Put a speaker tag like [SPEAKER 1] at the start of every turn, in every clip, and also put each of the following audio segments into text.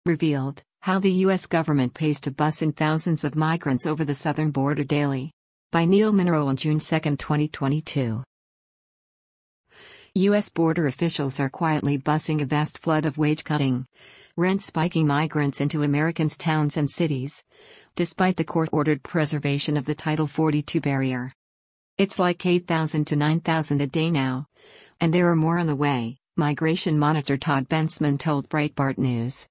[SPEAKER 1] revealed how the U.S. government pays to bus in thousands of migrants over the southern border daily. By Neil Munro on June 2, 2022. U.S. border officials are quietly busing a vast flood of wage-cutting, rent-spiking migrants into Americans' towns and cities, despite the court-ordered preservation of the Title 42 barrier. It's like 8,000 to 9,000 a day now, and there are more on the way, Migration Monitor Todd Bensman told Breitbart News.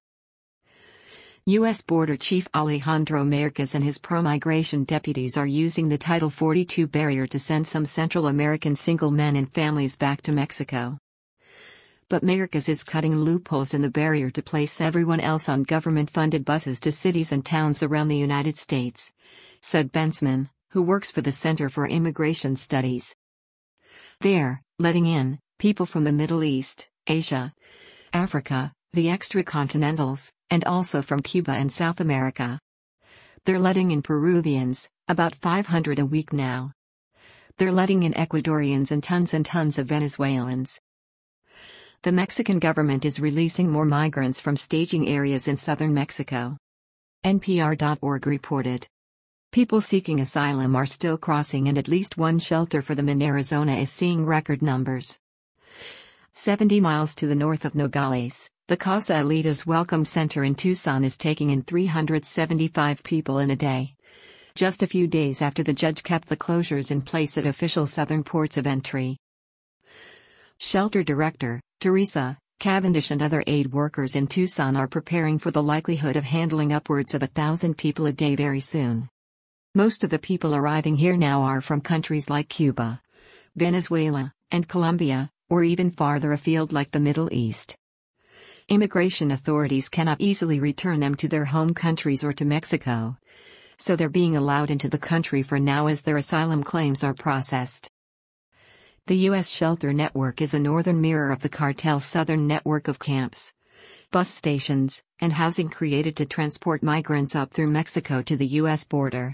[SPEAKER 1] U.S. Border Chief Alejandro Mayorkas and his pro-migration deputies are using the Title 42 barrier to send some Central American single men and families back to Mexico. But Mayorkas is cutting loopholes in the barrier to place everyone else on government-funded buses to cities and towns around the United States, said Bensman, who works for the Center for Immigration Studies. They're letting in people from the Middle East, Asia, Africa, the extracontinentals, and also from Cuba and South America. They're letting in Peruvians, about 500 a week now. They're letting in Ecuadorians and tons of Venezuelans. The Mexican government is releasing more migrants from staging areas in southern Mexico. NPR.org reported. People seeking asylum are still crossing, and at least one shelter for them in Arizona is seeing record numbers. 70 miles to the north of Nogales, the Casa Elitas Welcome Center in Tucson is taking in 375 people in a day. Just a few days after the judge kept the closures in place at official southern ports of entry. Shelter Director Teresa Cavendish and other aid workers in Tucson are preparing for the likelihood of handling upwards of 1,000 people a day very soon. Most of the people arriving here now are from countries like Cuba, Venezuela, and Colombia, or even farther afield like the Middle East. Immigration authorities cannot easily return them to their home countries or to Mexico, so they're being allowed into the country for now as their asylum claims are processed. The U.S. shelter network is a northern mirror of the cartel's southern network of camps, bus stations, and housing created to transport migrants up through Mexico to the U.S. border.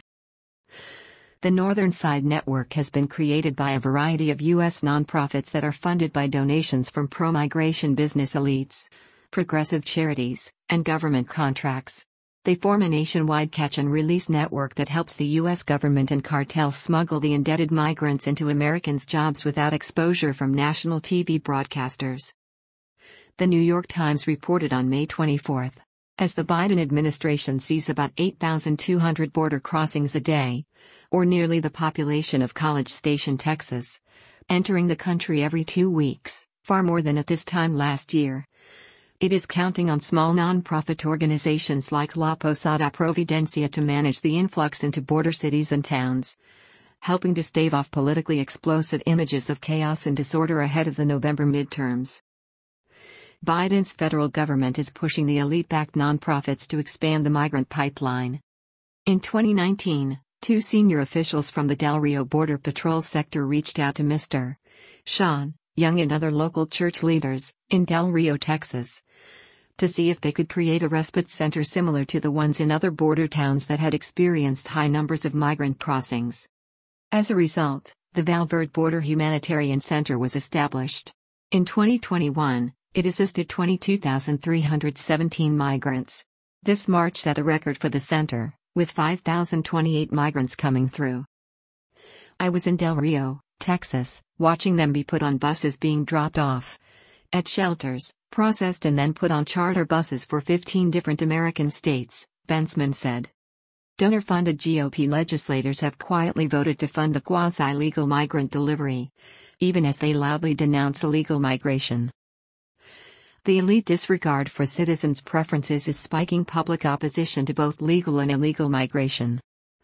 [SPEAKER 1] The Northern Side Network has been created by a variety of U.S. nonprofits that are funded by donations from pro-migration business elites, progressive charities, and government contracts. They form a nationwide catch-and-release network that helps the U.S. government and cartels smuggle the indebted migrants into Americans' jobs without exposure from national TV broadcasters. The New York Times reported on May 24. As the Biden administration sees about 8,200 border crossings a day, or nearly the population of College Station, Texas, entering the country every 2 weeks, far more than at this time last year. It is counting on small nonprofit organizations like La Posada Providencia to manage the influx into border cities and towns, helping to stave off politically explosive images of chaos and disorder ahead of the November midterms. Biden's federal government is pushing the elite-backed nonprofits to expand the migrant pipeline. In 2019, 2 senior officials from the Del Rio Border Patrol sector reached out to Mr. Sean Young and other local church leaders, in Del Rio, Texas, to see if they could create a respite center similar to the ones in other border towns that had experienced high numbers of migrant crossings. As a result, the Valverde Border Humanitarian Center was established. In 2021, it assisted 22,317 migrants. This March set a record for the center, with 5,028 migrants coming through. I was in Del Rio, Texas, watching them be put on buses being dropped off at shelters, processed and then put on charter buses for 15 different American states, Bensman said. Donor-funded GOP legislators have quietly voted to fund the quasi-legal migrant delivery, even as they loudly denounce illegal migration. The elite disregard for citizens' preferences is spiking public opposition to both legal and illegal migration.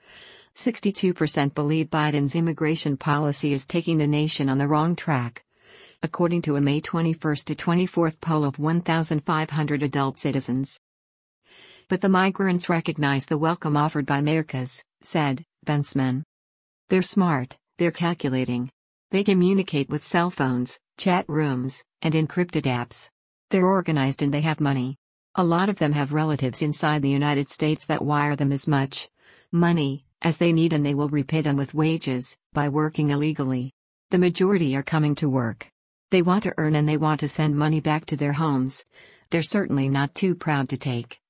[SPEAKER 1] 62% believe Biden's immigration policy is taking the nation on the wrong track, according to a May 21 to 24 poll of 1,500 adult citizens. But the migrants recognize the welcome offered by Mayorkas, said Bensman. They're smart, they're calculating. They communicate with cell phones, chat rooms, and encrypted apps. They're organized and they have money. A lot of them have relatives inside the United States that wire them as much money as they need, and they will repay them with wages, by working illegally. The majority are coming to work. They want to earn and they want to send money back to their homes. They're certainly not too proud to take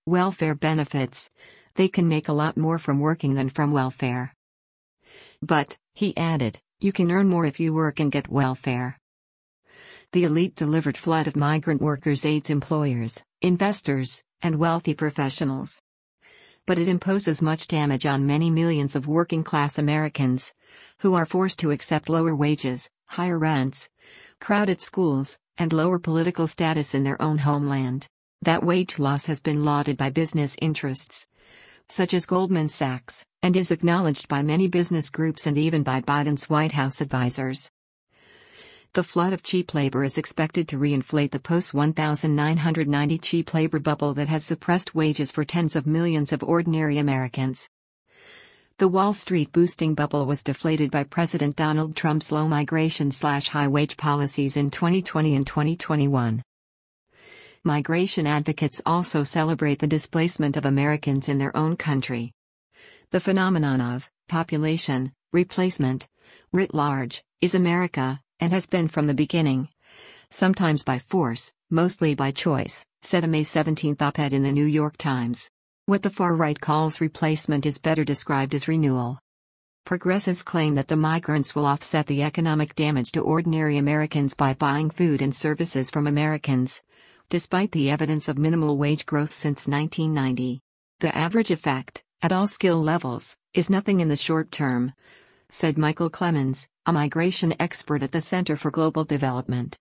[SPEAKER 1] Welfare benefits. They can make a lot more from working than from welfare. But, he added, you can earn more if you work and get welfare. The elite-delivered flood of migrant workers aids employers, investors, and wealthy professionals. But it imposes much damage on many millions of working-class Americans, who are forced to accept lower wages, higher rents, crowded schools, and lower political status in their own homeland. That wage loss has been lauded by business interests, such as Goldman Sachs, and is acknowledged by many business groups and even by Biden's White House advisors. The flood of cheap labor is expected to reinflate the post-1990 cheap labor bubble that has suppressed wages for tens of millions of ordinary Americans. The Wall Street boosting bubble was deflated by President Donald Trump's low migration/high wage policies in 2020 and 2021. Migration advocates also celebrate the displacement of Americans in their own country. The phenomenon of population replacement, writ large, is America, and has been from the beginning. Sometimes by force, mostly by choice, said a May 17 op-ed in the New York Times. What the far-right calls replacement is better described as renewal. Progressives claim that the migrants will offset the economic damage to ordinary Americans by buying food and services from Americans, despite the evidence of minimal wage growth since 1990. The average effect, at all skill levels, is nothing in the short term, said Michael Clemens, a migration expert at the Center for Global Development.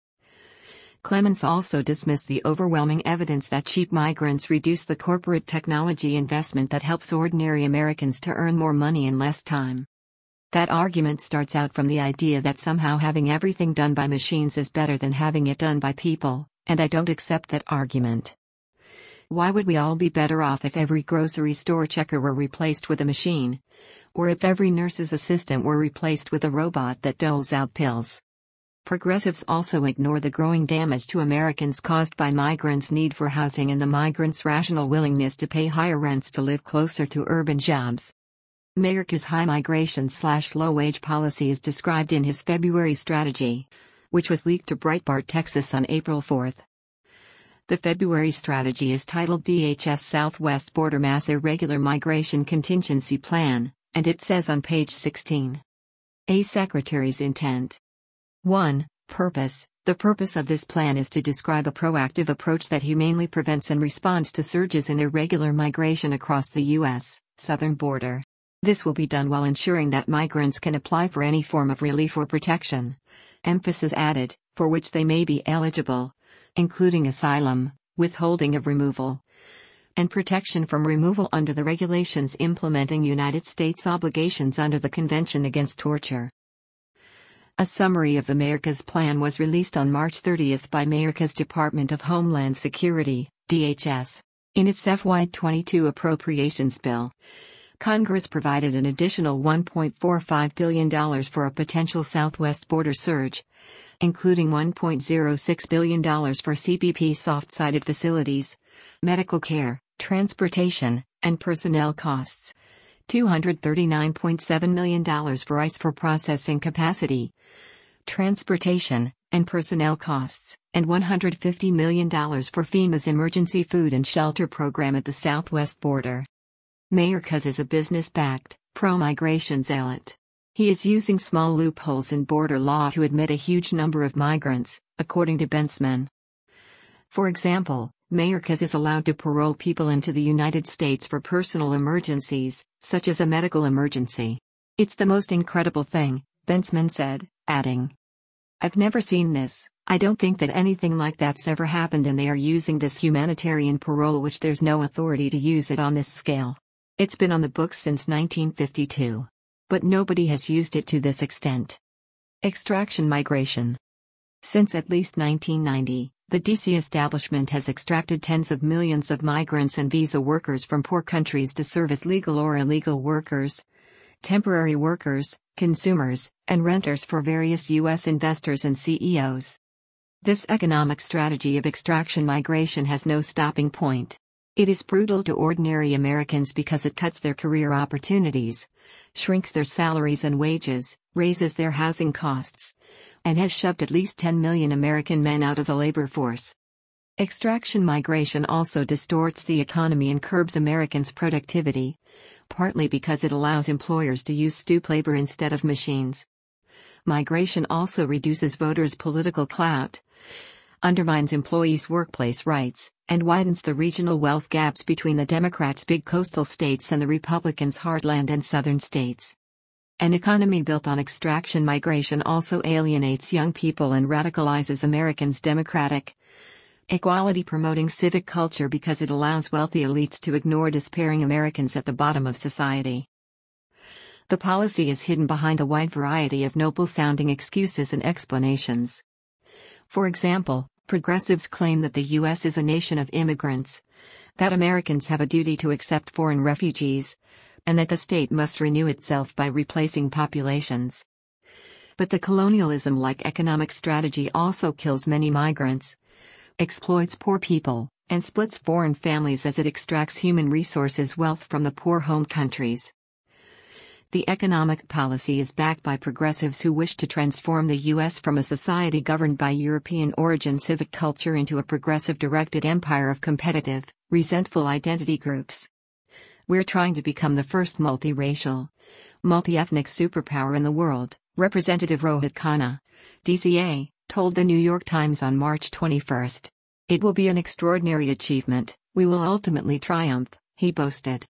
[SPEAKER 1] Clemens also dismissed the overwhelming evidence that cheap migrants reduce the corporate technology investment that helps ordinary Americans to earn more money in less time. That argument starts out from the idea that somehow having everything done by machines is better than having it done by people, and I don't accept that argument. Why would we all be better off if every grocery store checker were replaced with a machine? Or if every nurse's assistant were replaced with a robot that doles out pills? Progressives also ignore the growing damage to Americans caused by migrants' need for housing and the migrants' rational willingness to pay higher rents to live closer to urban jobs. Mayorkas' high migration/low wage policy is described in his February strategy, which was leaked to Breitbart Texas on April 4. The February strategy is titled DHS Southwest Border Mass Irregular Migration Contingency Plan, and it says on page 16. A Secretary's intent. 1. Purpose. The purpose of this plan is to describe a proactive approach that humanely prevents and responds to surges in irregular migration across the U.S. southern border. This will be done while ensuring that migrants can apply for any form of relief or protection. Emphasis added, for which they may be eligible, including asylum, withholding of removal, and protection from removal under the regulations implementing United States obligations under the Convention Against Torture. A summary of the Mayorkas plan was released on March 30 by Mayorkas Department of Homeland Security, DHS. In its FY22 appropriations bill, Congress provided an additional $1.45 billion for a potential southwest border surge, including $1.06 billion for CBP soft-sided facilities, medical care, transportation, and personnel costs, $239.7 million for ICE for processing capacity, transportation, and personnel costs, and $150 million for FEMA's emergency food and shelter program at the southwest border. Mayorkas is a business-backed, pro-migration zealot. He is using small loopholes in border law to admit a huge number of migrants, according to Bentzman. For example, Mayorkas is allowed to parole people into the United States for personal emergencies, such as a medical emergency. It's the most incredible thing, Bentzman said, adding, "I've never seen this. I don't think that anything like that's ever happened, and they are using this humanitarian parole, which there's no authority to use it on this scale. It's been on the books since 1952. But nobody has used it to this extent." Extraction migration. Since at least 1990, the DC establishment has extracted tens of millions of migrants and visa workers from poor countries to serve as legal or illegal workers, temporary workers, consumers, and renters for various U.S. investors and CEOs. This economic strategy of extraction migration has no stopping point. It is brutal to ordinary Americans because it cuts their career opportunities, shrinks their salaries and wages, raises their housing costs, and has shoved at least 10 million American men out of the labor force. Extraction migration also distorts the economy and curbs Americans' productivity, partly because it allows employers to use stoop labor instead of machines. Migration also reduces voters' political clout, undermines employees' workplace rights, and widens the regional wealth gaps between the Democrats' big coastal states and the Republicans' heartland and southern states. An economy built on extraction migration also alienates young people and radicalizes Americans' democratic, equality-promoting civic culture because it allows wealthy elites to ignore despairing Americans at the bottom of society. The policy is hidden behind a wide variety of noble-sounding excuses and explanations. For example, progressives claim that the U.S. is a nation of immigrants, that Americans have a duty to accept foreign refugees, and that the state must renew itself by replacing populations. But the colonialism-like economic strategy also kills many migrants, exploits poor people, and splits foreign families as it extracts human resources wealth from the poor home countries. The economic policy is backed by progressives who wish to transform the U.S. from a society governed by European-origin civic culture into a progressive-directed empire of competitive, resentful identity groups. We're trying to become the first multiracial, multi-ethnic superpower in the world, Representative Rohit Khanna, DCA, told the New York Times on March 21. It will be an extraordinary achievement, we will ultimately triumph, he boasted.